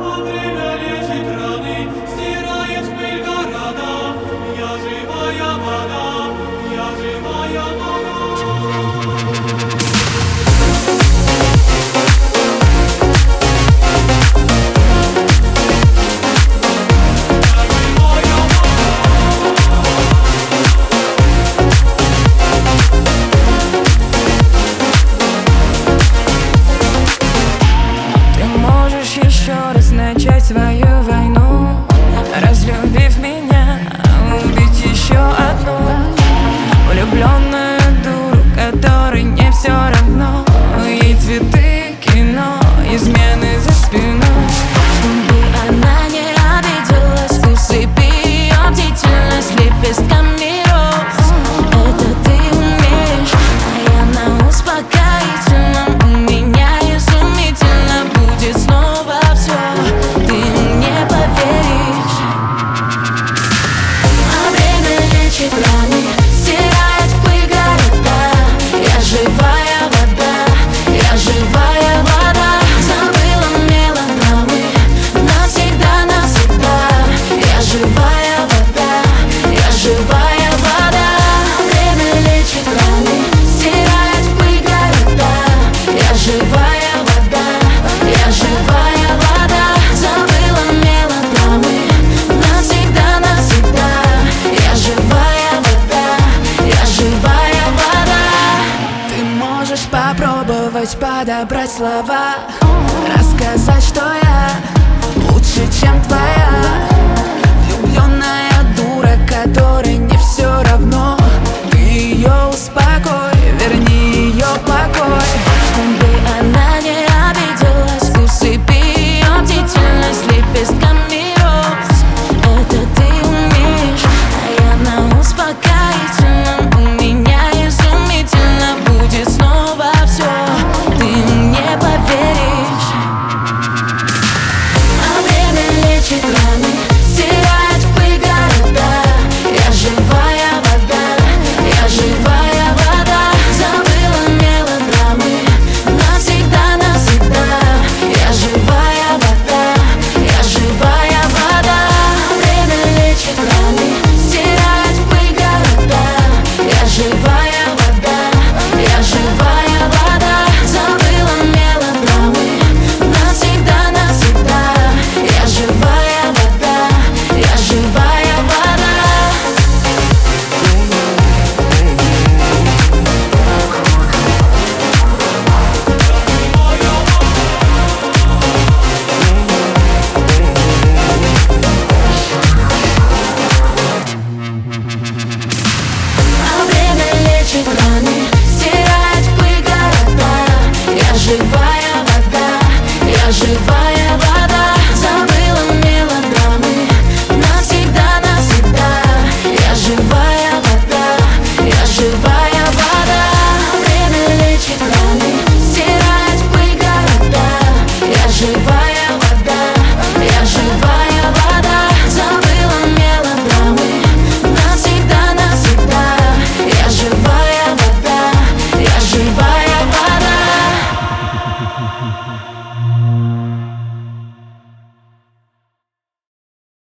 А время лечит раны, стирает в пыль города. Я живая вода, я живая вода. Начать свою войну, разлюбив меня, убить еще одну влюбленную дуру, которой не все равно. Ей цветы, кино, измены за спиной. Чтобы она не обиделась, усыпи ее бдительность лепестками роз. Это ты умеешь, а я на успокоительном. У меня изумительно будет снова все. Ты не поверишь. А время лечит раны, стирает в пыль города. Я живая вода, я живая вода. Забыла мелодрамы навсегда, навсегда. Я живая вода, я живая вода. Время лечит раны, стирает в пыль города. Я живая вода, я живая вода. Забыла мелодрамы навсегда, навсегда. Я живая вода, я живая вода. Ты можешь попробовать подобрать слова, рассказать, что я лучше, чем твоя влюбленная дура, которой не все равно. Ты ее успокой, верни ее покой. Чтобы она не обиделась, усыпи ее бдительность лепестками роз. Это ты умеешь, а я на успокоительном. У меня изумительно будет снова все. Ты не поверишь. А время лечит раны, стирает в пыль города. Я живая вода, я живая вода. Забыла мелодрамы навсегда, навсегда. Я живая вода, я живая вода. Время лечит раны, стирает в пыль города. Я живая вода, я живая вода. Забыла мелодрамы навсегда, навсегда. Я живая вода, я живая вода. А время лечит раны, стирает в пыль города. Я живая вода, я живая.